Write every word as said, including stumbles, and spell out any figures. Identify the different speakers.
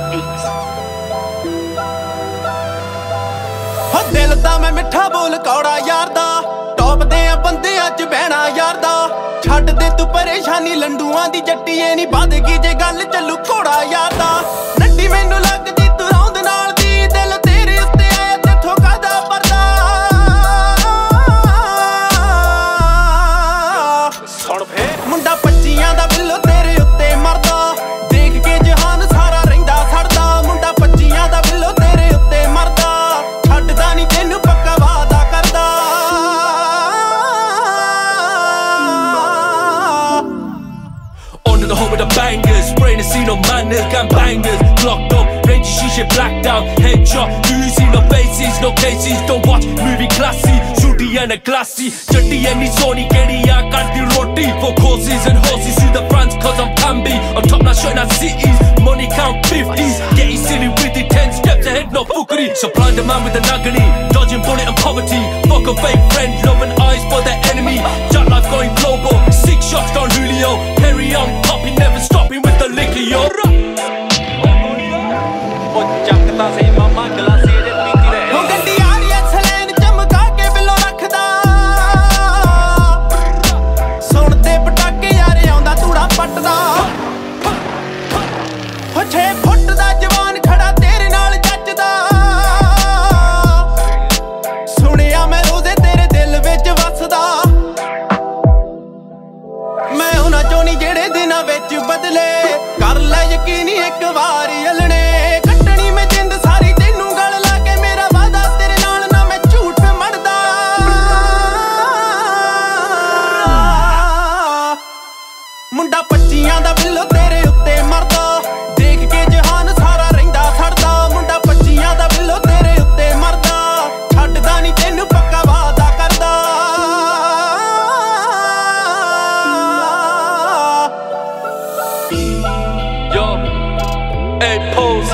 Speaker 1: beats.
Speaker 2: ਹੋ ਦਿਲ ਦਾ ਮੈਂ ਮਿੱਠਾ ਬੋਲ ਕੌੜਾ ਯਾਰ ਦਾ, ਟੌਪ ਦੇ ਆ ਬੰਦਿਆਂ ਚ ਬਹਿਣਾ ਯਾਰ ਦਾ। ਛੱਡ ਦੇ ਤੂੰ ਪਰੇਸ਼ਾਨੀ ਲੰਡੂਆਂ ਦੀ ਜੱਟੀਏ ਨੀ ਵੱਧ ਗਈ ਜੇ ਗੱਲ ਚੱਲੂ ਘੋੜਾ ਯਾਰ ਦਾ। ਨੱਡੀ ਮੈਨੂੰ ਲੱਗਦੀ ਤੂੰ ਰੌਂਦ ਨਾਲ ਦੀ, ਦਿਲ ਤੇਰੇ ਉੱਤੇ ਆਇਆ ਤੇਥੋਂ ਕਾਹਦਾ ਪਰਦਾ। ਸੁਣ ਫੇ ਮੁੰਡਾ ਪੱਚੀਆਂ ਦਾ ਬਿੱਲੋ ਤੇਰੇ ਉੱਤੇ ਮਰਦਾ, ਦੇਖ ਕੇ ਜਹਾਨ ਸਾਰਾ ਰਹਿੰਦਾ ਸੜਦਾ। ਮੁੰਡਾ ਪੱਚੀਆਂ ਦਾ ਬਿੱਲੋ ਤੇਰੇ ਉੱਤੇ ਮਰਦਾ, ਛੱਡਦਾ ਨੀ ਤੈਨੂੰ ਪੱਕਾ ਵਾਅਦਾ ਕਰਦਾ।
Speaker 3: On to the home of the bangers, spraying the scene on madness, gun bangers, blocked up, rangy shisha blacked out, headshot. Do you see no faces, no cases? Don't watch movie classy, shooty and a glassy. Jatti and ni soni kedi ya karti roti. For courses and horses through the fronts, cause I'm Pambi. On top now showing out cities, money count fifties. Getting silly with it, ten steps ahead, no fuckery. Supplying the man with the nagani, dodging bullet and poverty. Fuck a fake friend, loving eyes for the enemy. Jack life going global, six shots gone Julio. Perry on popping, never stopping with the liquor, yo.
Speaker 2: ਉਹ ਚੱਕਦਾ ਸੀ ਮਾਮਾ ਗਲਾਸੀ ਦੇ ਪੀਤੀ ਰਹੇ। ਉਹ ਗੱਡੀ ਆ ਰਹੀ ਐ ਸਲੈਨ ਚਮਕਾ ਕੇ ਬਿੱਲੋ ਰੱਖਦਾ, ਸੁਣਦੇ ਪਟਾਕੇ ਯਾਰ ਆਉਂਦਾ ਧੂੜਾ ਪੱਟਦਾ। ਹੋ ਛੇ ਫੁੱਟ ਦਾ ਜਵਾਨ ਖੜਾ ਤੇਰੇ ਨਾਲ ਜੱਜਦਾ, ਸੁਣਿਆ ਮੈਂ ਰੋਜ਼ੇ ਤੇਰੇ ਦਿਲ ਵਿੱਚ ਵੱਸਦਾ। ਮੈਂ ਉਹਨਾਂ ਚੋਂ ਨੀ ਜਿਹੜੇ ਦਿਨਾਂ ਵਿੱਚ ਬਦਲੇ, ਕਰ ਲੈ ਯਕੀਨੀ ਇੱਕ ਵਾਰੀ ਅਲਣੇ। ਕੱਟਣੀ ਮੈਂ ਜਿੰਦ ਸਾਰੀ ਤੈਨੂੰ ਗਲ ਲਾ ਕੇ, ਮੇਰਾ ਵਾਦਾ ਤੇਰੇ ਨਾਲ ਨਾ ਮੈਂ ਝੂਠ ਮੜਦਾ। ਮੁੰਡਾ ਪੱਚੀਆਂ ਦਾ ਬਿੱਲੋ ਤੇਰੇ ਉੱਤੇ ਮਰਦਾ, ਦੇਖ ਕੇ ਜਹਾਨ ਸਾਰਾ ਰਹਿੰਦਾ ਸੜਦਾ। ਮੁੰਡਾ ਪੱਚੀਆਂ ਦਾ ਬਿੱਲੋ ਤੇਰੇ ਉੱਤੇ ਮਰਦਾ, ਛੱਡਦਾ ਨੀ ਤੈਨੂੰ ਪੱਕਾ ਵਾਦਾ ਕਰਦਾ।
Speaker 3: Yo, hey, pose.